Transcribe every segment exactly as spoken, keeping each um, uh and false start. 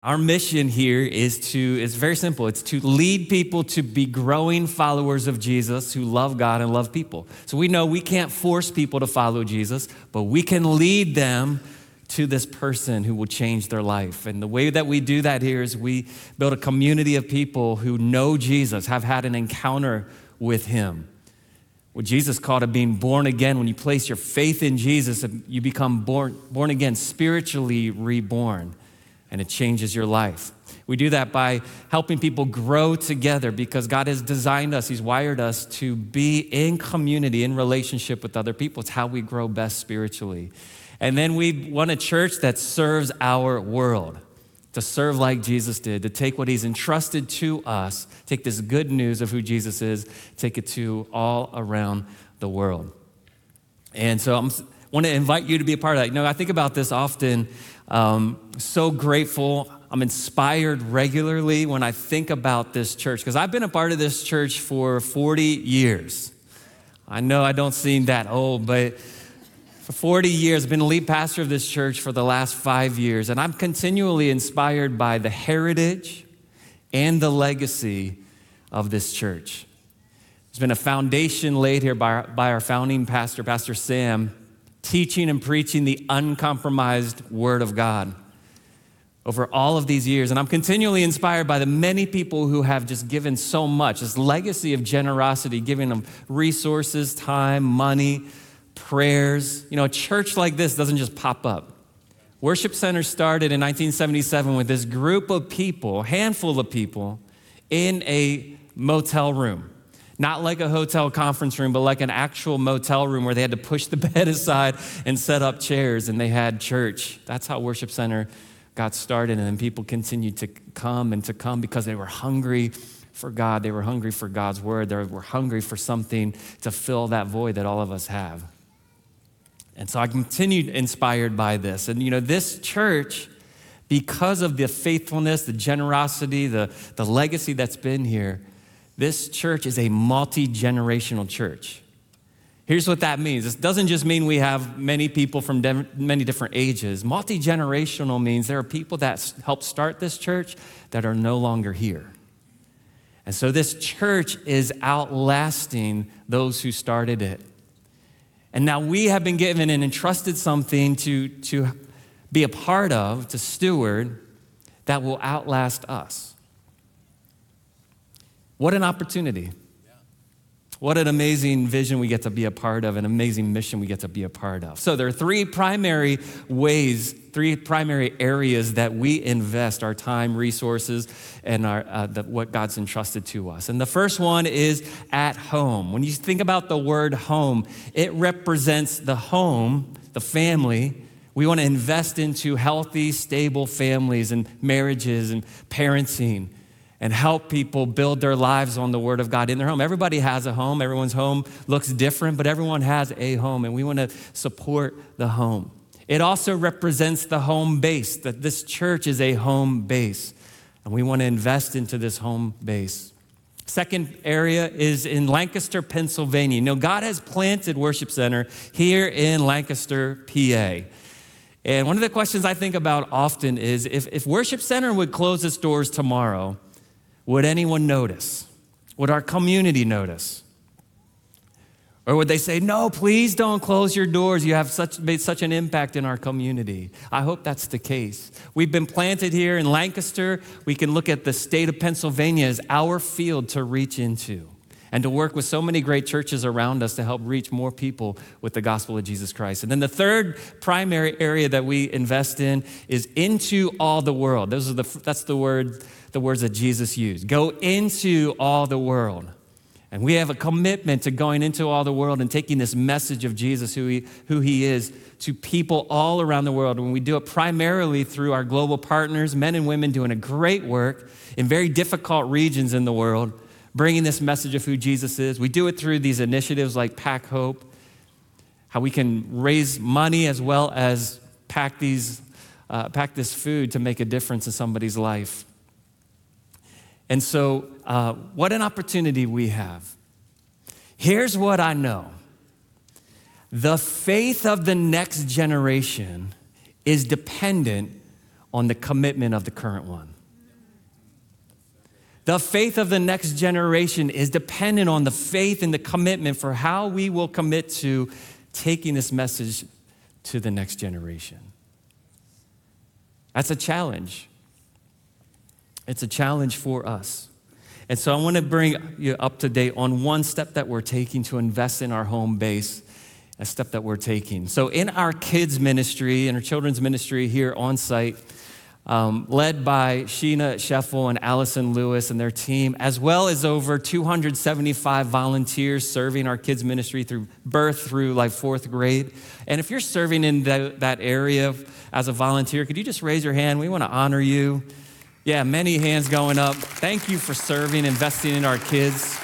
Our mission here is to, it's very simple. It's to lead people to be growing followers of Jesus who love God and love people. So we know we can't force people to follow Jesus, but we can lead them to this person who will change their life. And the way that we do that here is we build a community of people who know Jesus, have had an encounter with him. What Jesus called it being born again. When you place your faith in Jesus, you become born, born again, spiritually reborn. And it changes your life. We do that by helping people grow together because God has designed us, he's wired us to be in community, in relationship with other people. It's how we grow best spiritually. And then we want a church that serves our world, to serve like Jesus did, to take what he's entrusted to us, take this good news of who Jesus is, take it to all around the world. And so I want to invite you to be a part of that. You know, I think about this often. Um, so grateful. I'm inspired regularly when I think about this church because I've been a part of this church for forty years. I know I don't seem that old, but for forty years, I've been the lead pastor of this church for the last five years, and I'm continually inspired by the heritage and the legacy of this church. There's been a foundation laid here by our, by our founding pastor, Pastor Sam, teaching and preaching the uncompromised Word of God over all of these years. And I'm continually inspired by the many people who have just given so much, this legacy of generosity, giving them resources, time, money, prayers. You know, a church like this doesn't just pop up. Worship Center started in nineteen seventy-seven with this group of people, a handful of people, in a motel room. Not like a hotel conference room, but like an actual motel room where they had to push the bed aside and set up chairs and they had church. That's how Worship Center got started. And then people continued to come and to come because they were hungry for God. They were hungry for God's word. They were hungry for something to fill that void that all of us have. And so I continued inspired by this. And you know, this church, because of the faithfulness, the generosity, the, the legacy that's been here, this church is a multi-generational church. Here's what that means. It doesn't just mean we have many people from de- many different ages. Multi-generational means there are people that helped start this church that are no longer here. And so this church is outlasting those who started it. And now we have been given and entrusted something to, to be a part of, to steward, that will outlast us. What an opportunity. What an amazing vision we get to be a part of, an amazing mission we get to be a part of. So there are three primary ways, three primary areas that we invest our time, resources, and our, uh, the, what God's entrusted to us. And the first one is at home. When you think about the word home, it represents the home, the family. We want to invest into healthy, stable families and marriages and parenting, and help people build their lives on the Word of God in their home. Everybody has a home. Everyone's home looks different, but everyone has a home, and we want to support the home. It also represents the home base, that this church is a home base, and we want to invest into this home base. Second area is in Lancaster, Pennsylvania. You know, God has planted Worship Center here in Lancaster, P A. And one of the questions I think about often is if, if Worship Center would close its doors tomorrow, would anyone notice? Would our community notice? Or would they say, no, please don't close your doors. You have such, made such an impact in our community. I hope that's the case. We've been planted here in Lancaster. We can look at the state of Pennsylvania as our field to reach into and to work with so many great churches around us to help reach more people with the gospel of Jesus Christ. And then the third primary area that we invest in is into all the world. Those are the, that's the word, the words that Jesus used. Go into all the world. And we have a commitment to going into all the world and taking this message of Jesus, who he, who he is, to people all around the world. And we do it primarily through our global partners, men and women doing a great work in very difficult regions in the world, bringing this message of who Jesus is. We do it through these initiatives like Pack Hope, how we can raise money as well as pack these, uh, pack this food to make a difference in somebody's life. And so, uh, what an opportunity we have. Here's what I know. The faith of the next generation is dependent on the commitment of the current one. The faith of the next generation is dependent on the faith and the commitment for how we will commit to taking this message to the next generation. That's a challenge. It's a challenge for us. And so I want to bring you up to date on one step that we're taking to invest in our home base, a step that we're taking. So in our kids ministry, in our children's ministry here on site, um, led by Sheena Sheffel and Allison Lewis and their team, as well as over two hundred seventy-five volunteers serving our kids ministry through birth through like fourth grade. And if you're serving in the, that area as a volunteer, could you just raise your hand? We want to honor you. Yeah, many hands going up. Thank you for serving, investing in our kids.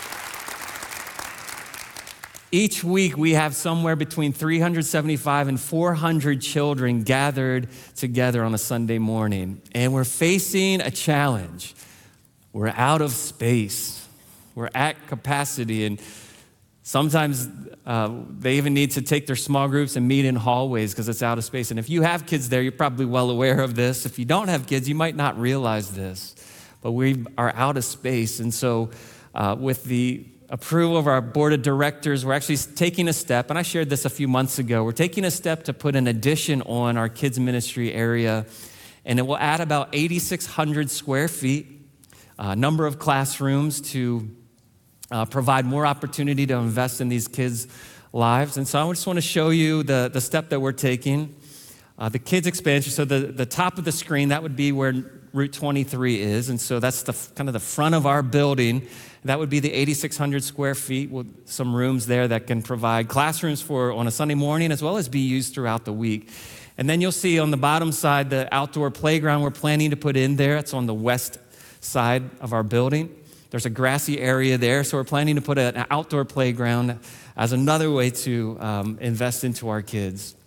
Each week, we have somewhere between three hundred seventy-five and four hundred children gathered together on a Sunday morning. And we're facing a challenge. We're out of space. We're at capacity. And sometimes uh, they even need to take their small groups and meet in hallways because it's out of space. And if you have kids there, you're probably well aware of this. If you don't have kids, you might not realize this. But we are out of space. And so uh, with the approval of our board of directors, we're actually taking a step, and I shared this a few months ago. We're taking a step to put an addition on our kids ministry area, and it will add about eighty-six hundred square feet, a number of classrooms to uh, provide more opportunity to invest in these kids' lives. And so I just want to show you the, the step that we're taking. Uh, the kids expansion, so the, the top of the screen, that would be where Route twenty-three is, and so that's the kind of the front of our building. That would be the eighty-six hundred square feet with some rooms there that can provide classrooms for on a Sunday morning as well as be used throughout the week. And then you'll see on the bottom side the outdoor playground we're planning to put in there. It's on the west side of our building. There's a grassy area there, so we're planning to put an outdoor playground as another way to um, invest into our kids.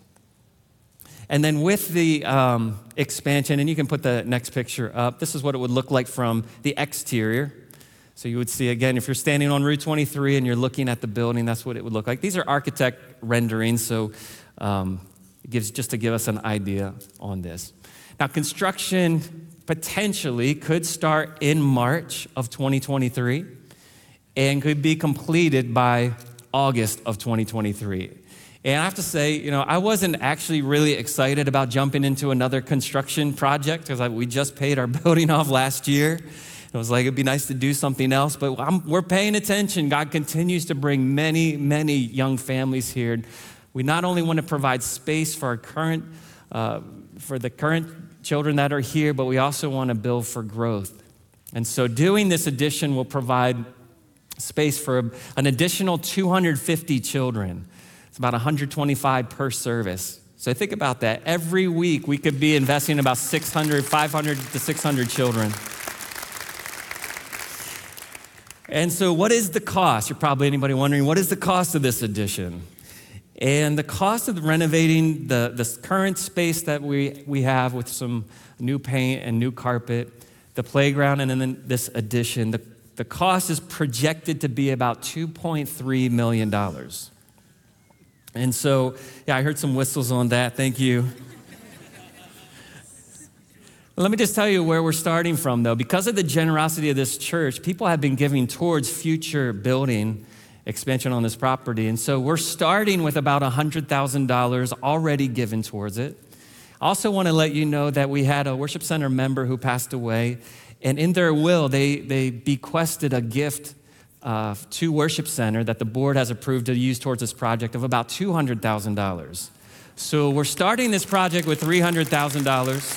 And then with the um, expansion, and you can put the next picture up, this is what it would look like from the exterior. So you would see, again, if you're standing on Route twenty-three and you're looking at the building, that's what it would look like. These are architect renderings, so um, it gives just to give us an idea on this. Now, construction potentially could start in March of twenty twenty-three and could be completed by August of twenty twenty-three. And I have to say, you know, I wasn't actually really excited about jumping into another construction project because we just paid our building off last year. It was like, it'd be nice to do something else, but I'm, we're paying attention. God continues to bring many, many young families here. We not only want to provide space for our current, uh, for the current children that are here, but we also want to build for growth. And so doing this addition will provide space for an additional two hundred fifty children. It's about one hundred twenty-five per service. So think about that. Every week, we could be investing about six hundred, five hundred to six hundred children. And so what is the cost? You're probably anybody wondering, what is the cost of this addition? And the cost of renovating the, the current space that we, we have with some new paint and new carpet, the playground, and then this addition, the, the cost is projected to be about two point three million dollars. And so, yeah, I heard some whistles on that. Thank you. Let me just tell you where we're starting from, though. Because of the generosity of this church, people have been giving towards future building expansion on this property. And so we're starting with about one hundred thousand dollars already given towards it. I also want to let you know that we had a worship center member who passed away, and in their will, they, they bequested a gift uh, to Worship Center that the board has approved to use towards this project of about two hundred thousand dollars. So we're starting this project with three hundred thousand dollars.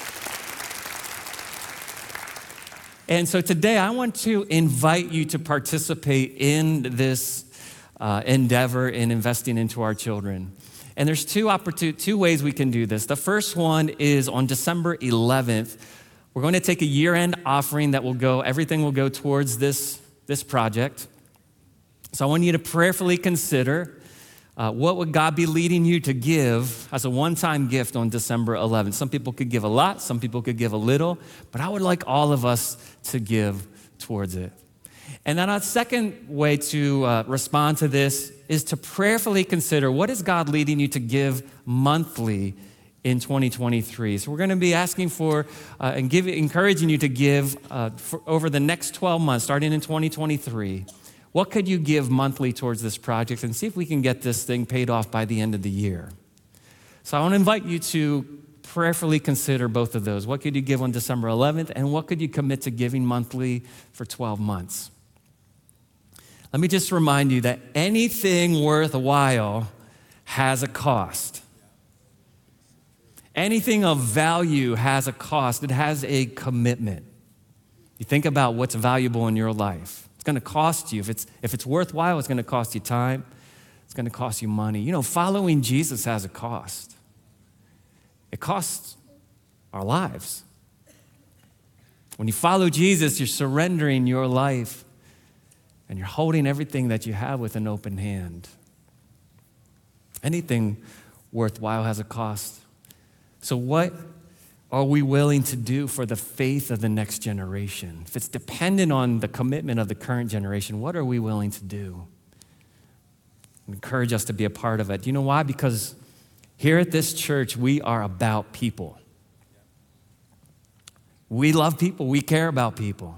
And so today I want to invite you to participate in this uh, endeavor in investing into our children. And there's two, opportun- two ways we can do this. The first one is on December eleventh, we're going to take a year-end offering that will go, everything will go towards this, this project. So I want you to prayerfully consider Uh, what would God be leading you to give as a one-time gift on December eleventh? Some people could give a lot, some people could give a little, but I would like all of us to give towards it. And then a second way to uh, respond to this is to prayerfully consider, what is God leading you to give monthly in twenty twenty-three. So we're going to be asking for uh, and give, encouraging you to give uh, for over the next twelve months, starting in twenty twenty-three. What could you give monthly towards this project, and see if we can get this thing paid off by the end of the year. So I want to invite you to prayerfully consider both of those. What could you give on December eleventh, and what could you commit to giving monthly for twelve months? Let me just remind you that anything worthwhile has a cost. Anything of value has a cost. It has a commitment. You think about what's valuable in your life. It's going to cost you. If it's, if it's worthwhile, it's going to cost you time. It's going to cost you money. You know, following Jesus has a cost. It costs our lives. When you follow Jesus, you're surrendering your life, and you're holding everything that you have with an open hand. Anything worthwhile has a cost. So what are we willing to do for the faith of the next generation? If it's dependent on the commitment of the current generation, what are we willing to do? I encourage us to be a part of it. Do you know why? Because here at this church, we are about people. We love people. We care about people.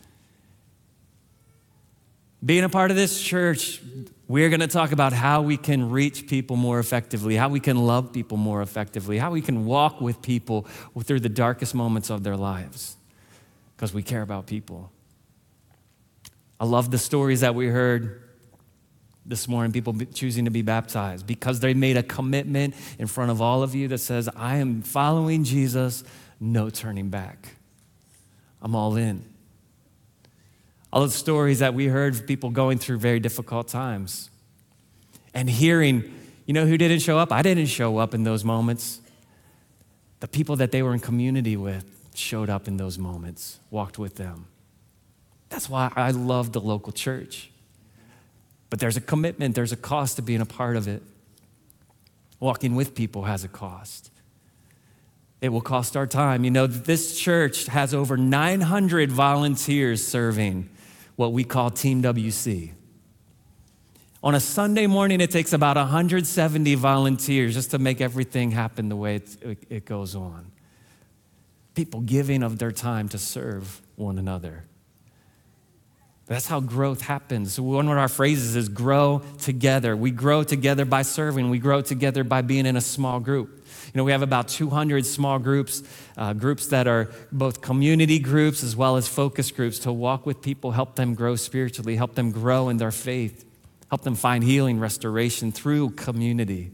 Being a part of this church, we're going to talk about how we can reach people more effectively, how we can love people more effectively, how we can walk with people through the darkest moments of their lives, because we care about people. I love the stories that we heard this morning, people choosing to be baptized because they made a commitment in front of all of you that says, I am following Jesus, no turning back. I'm all in. All the stories that we heard of people going through very difficult times and hearing, you know who didn't show up? I didn't show up in those moments. The people that they were in community with showed up in those moments, walked with them. That's why I love the local church. But there's a commitment, there's a cost to being a part of it. Walking with people has a cost. It will cost our time. You know, this church has over nine hundred volunteers serving what we call Team W C. On a Sunday morning, it takes about one hundred seventy volunteers just to make everything happen the way it, it goes on. People giving of their time to serve one another. That's how growth happens. One of our phrases is grow together. We grow together by serving. We grow together by being in a small group. You know, we have about two hundred small groups, uh, groups that are both community groups as well as focus groups to walk with people, help them grow spiritually, help them grow in their faith, help them find healing, restoration through community.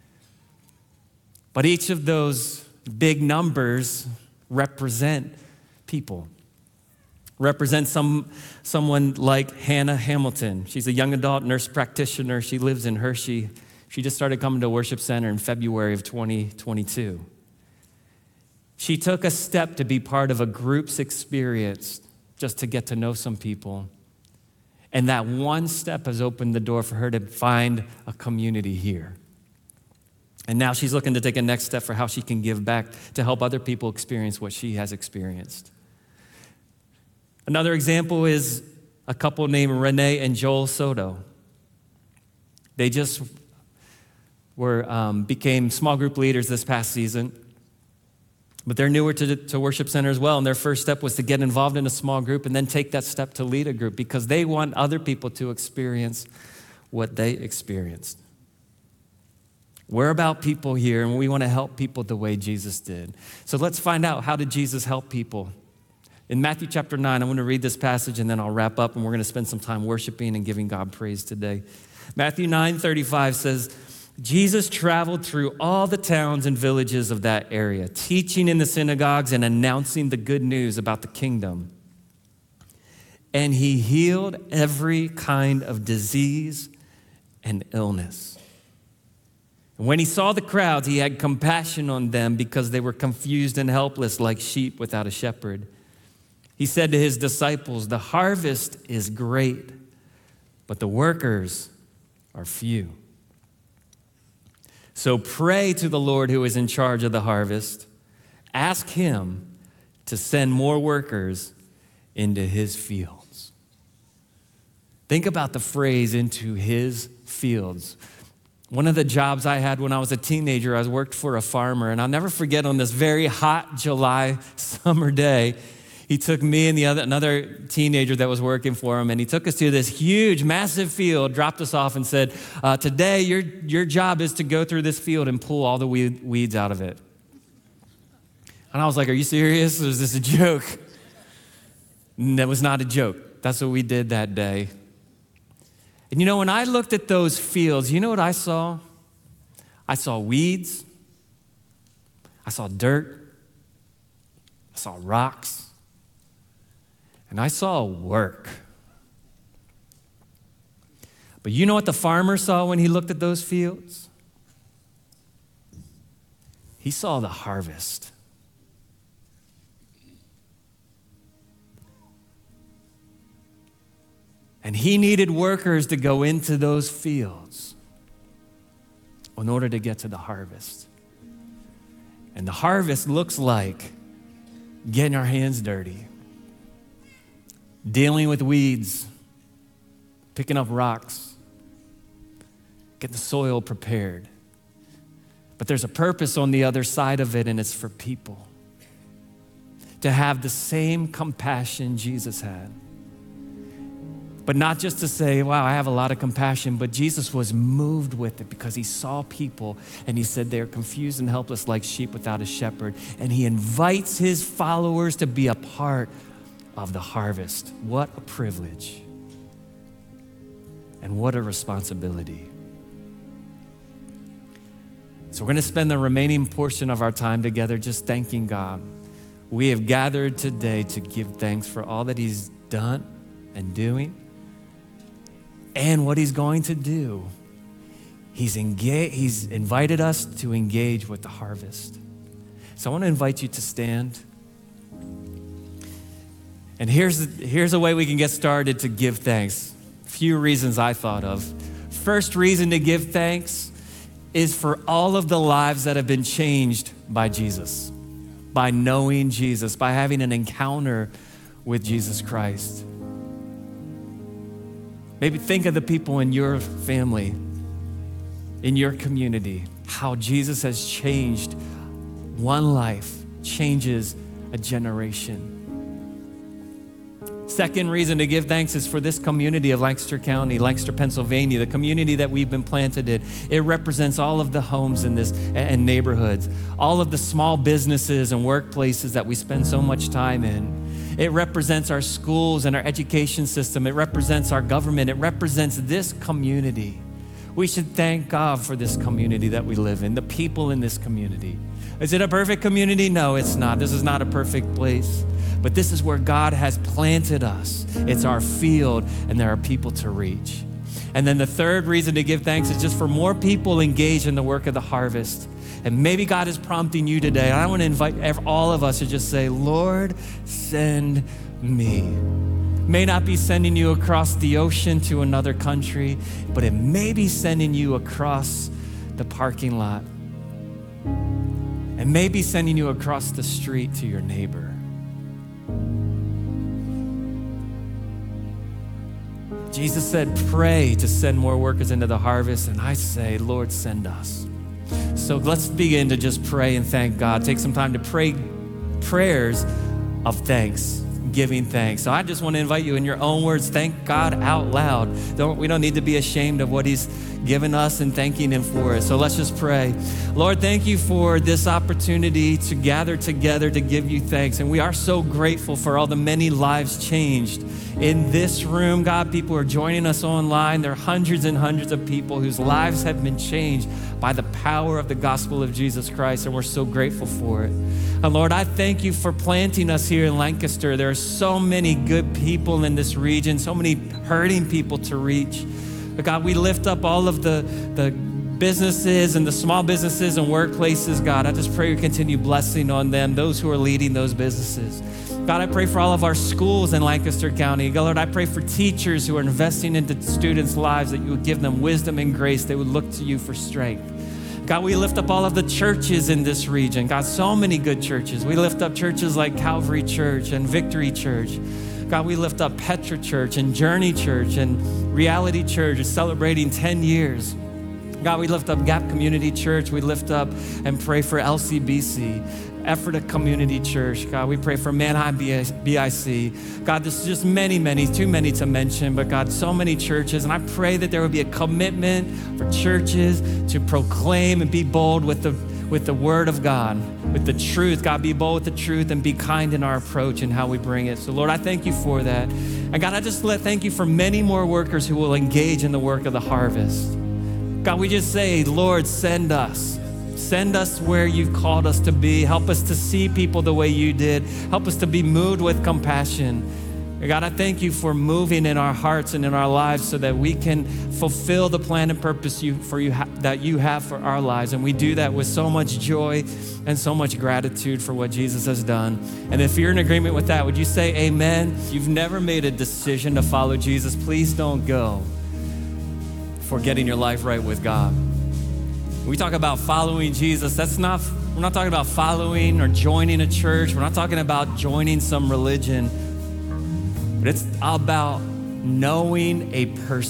But each of those big numbers represent people. Represent some, someone like Hannah Hamilton. She's a young adult nurse practitioner. She lives in Hershey. She just started coming to Worship Center in February of twenty twenty-two. She took a step to be part of a group's experience just to get to know some people. And that one step has opened the door for her to find a community here. And now she's looking to take a next step for how she can give back to help other people experience what she has experienced. Another example is a couple named Renee and Joel Soto. They just were um, became small group leaders this past season, but they're newer to, to Worship Center as well, and their first step was to get involved in a small group and then take that step to lead a group because they want other people to experience what they experienced. We're about people here, and we want to help people the way Jesus did. So let's find out, how did Jesus help people? In Matthew chapter nine, I want to read this passage and then I'll wrap up, and we're going to spend some time worshiping and giving God praise today. Matthew nine thirty-five says, Jesus traveled through all the towns and villages of that area, teaching in the synagogues and announcing the good news about the kingdom. And he healed every kind of disease and illness. And when he saw the crowds, he had compassion on them because they were confused and helpless like sheep without a shepherd. He said to his disciples, the harvest is great, but the workers are few. So pray to the Lord who is in charge of the harvest. Ask him to send more workers into his fields. Think about the phrase, into his fields. One of the jobs I had when I was a teenager, I worked for a farmer, and I'll never forget on this very hot July summer day, he took me and the other another teenager that was working for him, and he took us to this huge, massive field, dropped us off, and said, uh, today your, your job is to go through this field and pull all the weed, weeds out of it. And I was like, are you serious? Or is this a joke? And that was not a joke. That's what we did that day. And you know, when I looked at those fields, you know what I saw? I saw weeds. I saw dirt. I saw rocks. And I saw work. But you know what the farmer saw when he looked at those fields? He saw the harvest. And he needed workers to go into those fields in order to get to the harvest. And the harvest looks like getting our hands dirty, dealing with weeds, picking up rocks, getting the soil prepared. But there's a purpose on the other side of it, and it's for people to have the same compassion Jesus had. But not just to say, wow, I have a lot of compassion, but Jesus was moved with it because he saw people and he said they're confused and helpless like sheep without a shepherd. And he invites his followers to be a part of the harvest. What a privilege and what a responsibility. So we're going to spend the remaining portion of our time together just thanking God. We have gathered today to give thanks for all that he's done and doing, and what he's going to do. He's engaged, he's invited us to engage with the harvest. So I want to invite you to stand. And here's, here's a way we can get started to give thanks. A few reasons I thought of. First reason to give thanks is for all of the lives that have been changed by Jesus, by knowing Jesus, by having an encounter with Jesus Christ. Maybe think of the people in your family, in your community, how Jesus has changed one life, changes a generation. Second reason to give thanks is for this community of Lancaster County, Lancaster, Pennsylvania, the community that we've been planted in. It represents all of the homes in this and neighborhoods, all of the small businesses and workplaces that we spend so much time in. It represents our schools and our education system. It represents our government. It represents this community. We should thank God for this community that we live in, the people in this community. Is it a perfect community? No, it's not. This is not a perfect place. But this is where God has planted us. It's our field, and there are people to reach. And then the third reason to give thanks is just for more people engaged in the work of the harvest. And maybe God is prompting you today. I want to invite all of us to just say, Lord, send me. May not be sending you across the ocean to another country, but it may be sending you across the parking lot. And maybe sending you across the street to your neighbor. Jesus said, pray to send more workers into the harvest. And I say, Lord, send us. So let's begin to just pray and thank God. Take some time to pray prayers of thanks, giving thanks. So I just want to invite you in your own words, thank God out loud. Don't, we don't need to be ashamed of what he's given us and thanking him for it. So let's just pray. Lord, thank you for this opportunity to gather together to give you thanks. And we are so grateful for all the many lives changed in this room. God, people are joining us online. There are hundreds and hundreds of people whose lives have been changed by the power of the gospel of Jesus Christ, and we're so grateful for it. And Lord, I thank you for planting us here in Lancaster. There are so many good people in this region, so many hurting people to reach. But God, we lift up all of the, the businesses and the small businesses and workplaces, God. I just pray you continue blessing on them, those who are leading those businesses. God, I pray for all of our schools in Lancaster County. God, Lord, I pray for teachers who are investing into students' lives, that you would give them wisdom and grace. They would look to you for strength. God, we lift up all of the churches in this region. God, so many good churches. We lift up churches like Calvary Church and Victory Church. God, we lift up Petra Church and Journey Church and Reality Church is celebrating ten years. God, we lift up Gap Community Church. We lift up and pray for L C B C, Ephrata Community Church. God, we pray for Manheim B I C. God, there's just many, many, too many to mention, but God, so many churches. And I pray that there would be a commitment for churches to proclaim and be bold with the, with the word of God, with the truth. God, be bold with the truth and be kind in our approach and how we bring it. So Lord, I thank you for that. And God, I just let thank you for many more workers who will engage in the work of the harvest. God, we just say, Lord, send us. Send us where you've called us to be. Help us to see people the way you did. Help us to be moved with compassion. God, I thank you for moving in our hearts and in our lives so that we can fulfill the plan and purpose you, for you ha- that you have for our lives. And we do that with so much joy and so much gratitude for what Jesus has done. And if you're in agreement with that, would you say amen? If you've never made a decision to follow Jesus, please don't go for getting your life right with God. When we talk about following Jesus, that's not, we're not talking about following or joining a church. We're not talking about joining some religion, but it's about knowing a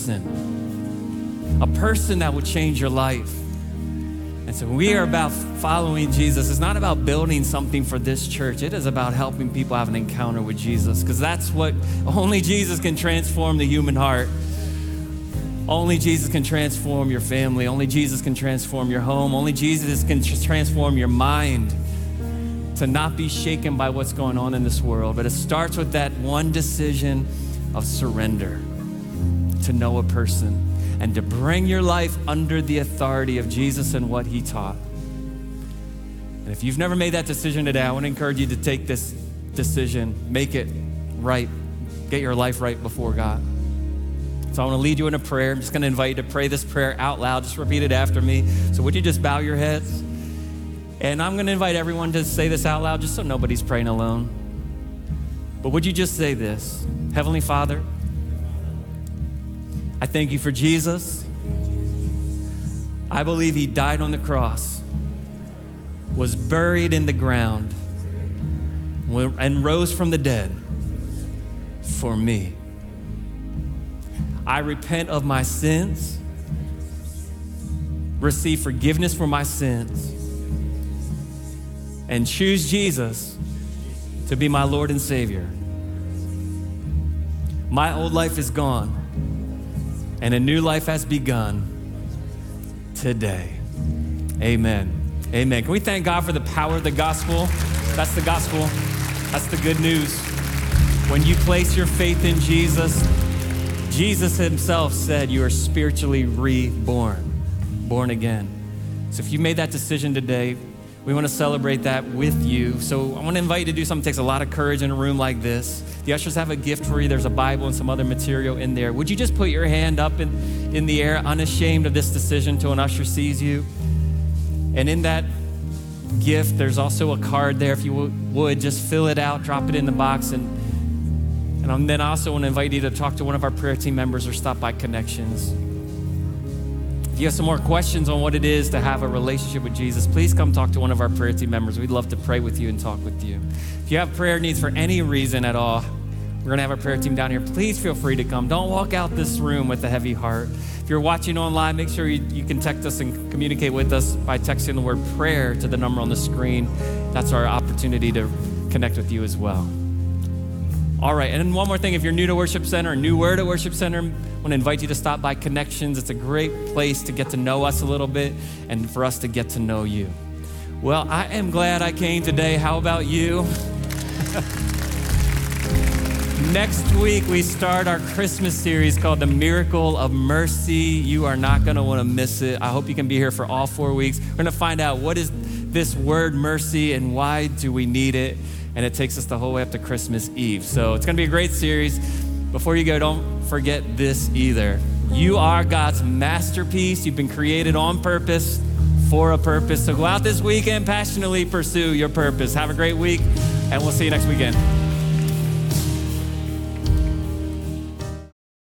person, a person that will change your life. And so we are about following Jesus. It's not about building something for this church. It is about helping people have an encounter with Jesus, because that's what, only Jesus can transform the human heart. Only Jesus can transform your family. Only Jesus can transform your home. Only Jesus can transform your mind to not be shaken by what's going on in this world. But it starts with that one decision of surrender, to know a person and to bring your life under the authority of Jesus and what he taught. And if you've never made that decision today, I want to encourage you to take this decision, make it right, get your life right before God. So I want to lead you in a prayer. I'm just going to invite you to pray this prayer out loud. Just repeat it after me. So would you just bow your heads? And I'm going to invite everyone to say this out loud just so nobody's praying alone. But would you just say this? Heavenly Father, I thank you for Jesus. I believe he died on the cross, was buried in the ground, and rose from the dead for me. I repent of my sins, receive forgiveness for my sins, and choose Jesus to be my Lord and Savior. My old life is gone, and a new life has begun today. Amen. Amen. Can we thank God for the power of the gospel? That's the gospel. That's the good news. When you place your faith in Jesus, Jesus himself said you are spiritually reborn, born again. So if you made that decision today, we want to celebrate that with you. So I want to invite you to do something that takes a lot of courage in a room like this. The ushers have a gift for you. There's a Bible and some other material in there. Would you just put your hand up in, in the air, unashamed of this decision, till an usher sees you? And in that gift, there's also a card there. If you would, just fill it out, drop it in the box, and And then I also want to invite you to talk to one of our prayer team members or stop by Connections. If you have some more questions on what it is to have a relationship with Jesus, please come talk to one of our prayer team members. We'd love to pray with you and talk with you. If you have prayer needs for any reason at all, we're going to have our prayer team down here. Please feel free to come. Don't walk out this room with a heavy heart. If you're watching online, make sure you, you can text us and communicate with us by texting the word prayer to the number on the screen. That's our opportunity to connect with you as well. All right, and then one more thing, if you're new to Worship Center, or new word at Worship Center, I want to invite you to stop by Connections. It's a great place to get to know us a little bit and for us to get to know you. Well, I am glad I came today. How about you? Next week, we start our Christmas series called The Miracle of Mercy. You are not going to want to miss it. I hope you can be here for all four weeks. We're going to find out what is this word mercy and why do we need it. And it takes us the whole way up to Christmas Eve. So it's gonna be a great series. Before you go, don't forget this either. You are God's masterpiece. You've been created on purpose, for a purpose. So go out this week and passionately pursue your purpose. Have a great week, and we'll see you next weekend.